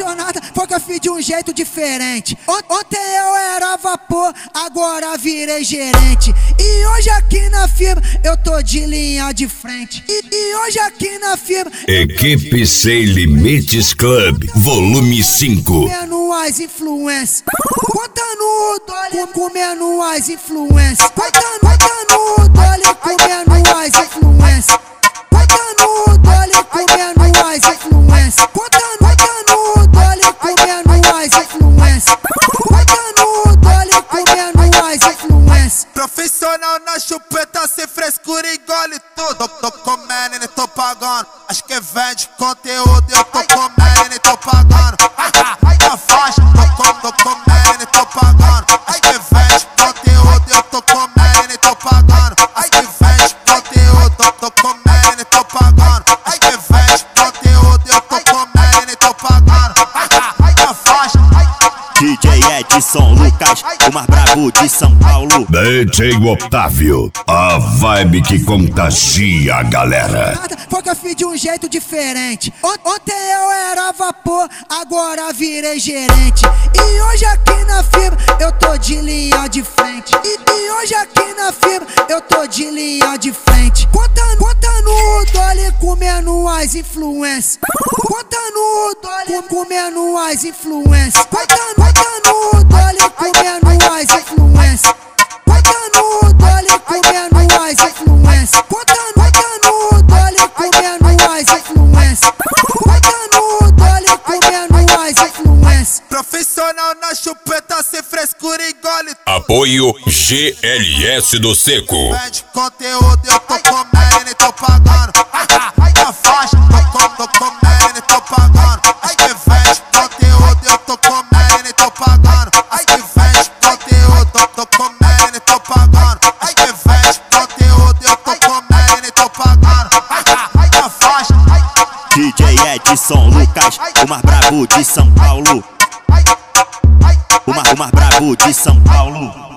apaixonada porque eu fiz de um jeito diferente. Ontem eu era vapor, agora virei gerente. E hoje aqui na firma eu tô de linha de frente. E hoje aqui na firma Equipe Sem Limites Club, volume 5. Comendo as influências, contando o dólar, comendo as influências, contando o dólar, comendo as influências, contando o dólar, comendo as influências, contando o dólar, comendo as influências, contando o dólar, comendo as influências. Profissional na chupeta, sem frescura, engole tudo. Tô comendo e nem tô pagando. Acho que vende conteúdo, eu tô comendo e nem tô pagando. A faixa, tô comendo e nem tô pagando. Acho que vende conteúdo, eu tô comendo e nem tô pagando. Acho que vende conteúdo, tô comendo e nem tô pagando. Acho que vende conteúdo, eu tô comendo e nem tô pagando. A faixa. DJ Edson Lucas, o mais brabo de São Paulo. DJ Otávio, a vibe que contagia a galera. Porque eu fiz de um jeito diferente. Ontem eu era vapor, agora virei gerente. E hoje aqui na firma eu tô de linha de frente. E hoje aqui na firma eu tô de linha de frente. Contando o dólar, comendo as influências, contando o dólar, comendo as influências, contando o dólar, comendo as influências, contando o dólar, comendo as influências, contando o dólar, comendo as influências, contando o dólar, comendo as influências. Profissional na chupeta, sem frescura, engole. Apoio GLS do Seco. Vende conteúdo, eu tô comendo e nem tô pagando. A faixa, tô comendo e nem tô pagando. Acho que vende conteúdo, eu tô comendo e nem tô pagando. Acho que vende conteúdo, tô comendo e nem tô pagando. Acho que vende conteúdo, eu tô comendo e nem tô pagando. A faixa. DJ Edson Lucas, o mais brabo de São Paulo. O mais brabo de São Paulo.